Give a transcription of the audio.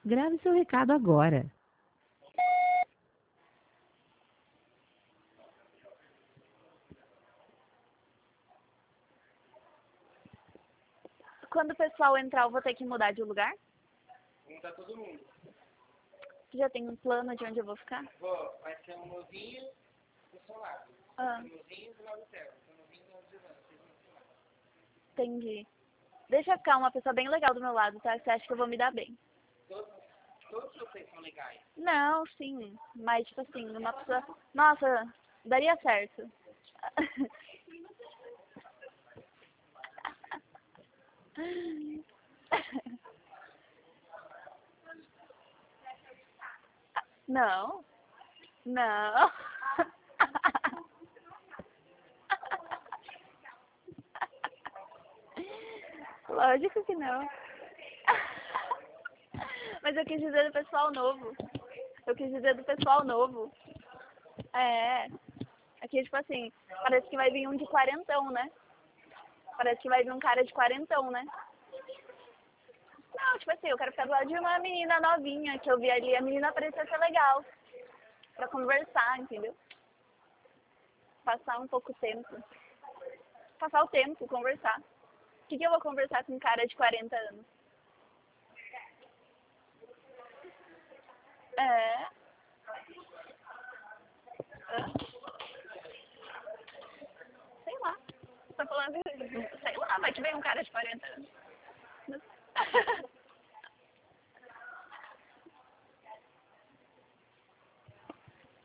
Grave seu recado agora. Quando o pessoal entrar, eu vou ter que mudar de lugar? Tá todo mundo. Você já tem um plano de onde eu vou ficar? Vai ser um nozinho do seu lado. Ah, Um nozinho do lado do céu. Um nozinho do lado de lá. entendi. Deixa eu ficar uma pessoa bem legal do meu lado, tá? Você acha que eu vou me dar bem? Todos vocês são legais. Não, sim. Mas, tipo assim, uma pessoa... Nossa, daria certo. Não. Não. Lógico que não. Mas eu quis dizer do pessoal novo. Eu quis dizer do pessoal novo. É. Aqui, tipo assim, parece que vai vir um de quarentão, né? Parece que vai vir um cara de quarentão, né? Não, tipo assim, eu quero ficar do lado de uma menina novinha que eu vi ali. A menina parecia ser legal. Pra conversar, entendeu? Passar um pouco tempo. Passar o tempo, conversar. O que eu vou conversar com um cara de 40 anos? É. Sei lá. Tô falando, sei lá, vai que vem um cara de 40 anos.